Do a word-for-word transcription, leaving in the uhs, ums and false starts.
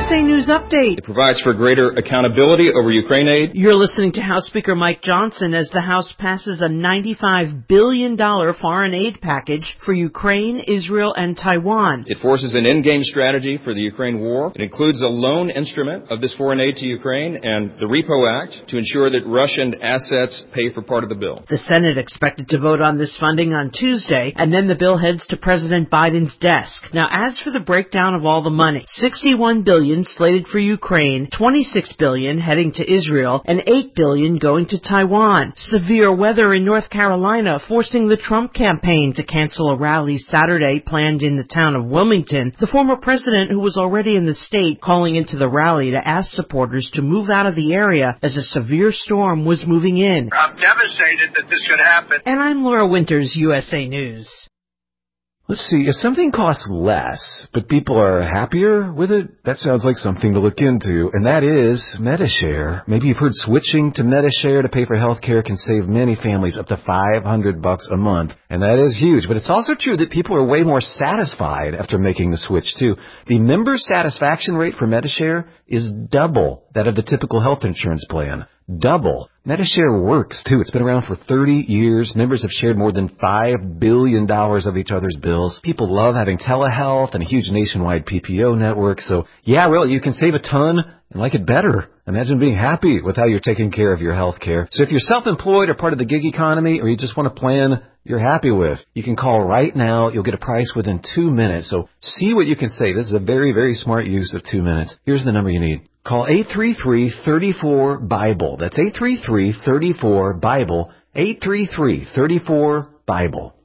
S A News Update. It provides for greater accountability over Ukraine aid. You're listening to House Speaker Mike Johnson as the House passes a ninety-five billion dollars foreign aid package for Ukraine, Israel, and Taiwan. It forces an in-game strategy for the Ukraine war. It includes a loan instrument of this foreign aid to Ukraine and the Repo Act to ensure that Russian assets pay for part of the bill. The Senate expected to vote on this funding on Tuesday, and then the bill heads to President Biden's desk. Now, as for the breakdown of all the money, sixty-one billion dollars slated for Ukraine, twenty-six billion dollars heading to Israel, and eight billion dollars going to Taiwan. Severe weather in North Carolina forcing the Trump campaign to cancel a rally Saturday planned in the town of Wilmington. The former president, who was already in the state, calling into the rally to ask supporters to move out of the area as a severe storm was moving in. I'm devastated that this could happen. And I'm Laura Winters, U S A News. Let's see, if something costs less, but people are happier with it, that sounds like something to look into, and that is Medi-Share. Maybe you've heard switching to Medi-Share to pay for health care can save many families up to five hundred bucks a month, and that is huge. But it's also true that people are way more satisfied after making the switch, too. The member satisfaction rate for Medi-Share is double that of the typical health insurance plan. Double. Medi-Share works, too. It's been around for thirty years. Members have shared more than five billion dollars of each other's bills. People love having telehealth and a huge nationwide P P O network. So, yeah, really, you can save a ton and like it better. Imagine being happy with how you're taking care of your health care. So if you're self-employed or part of the gig economy, or you just want a plan you're happy with, you can call right now. You'll get a price within two minutes. So see what you can save. This is a very, very smart use of two minutes. Here's the number you need. Call eight three three, three four, BIBLE. That's eight three three, three four, BIBLE. eight three three, three four, BIBLE.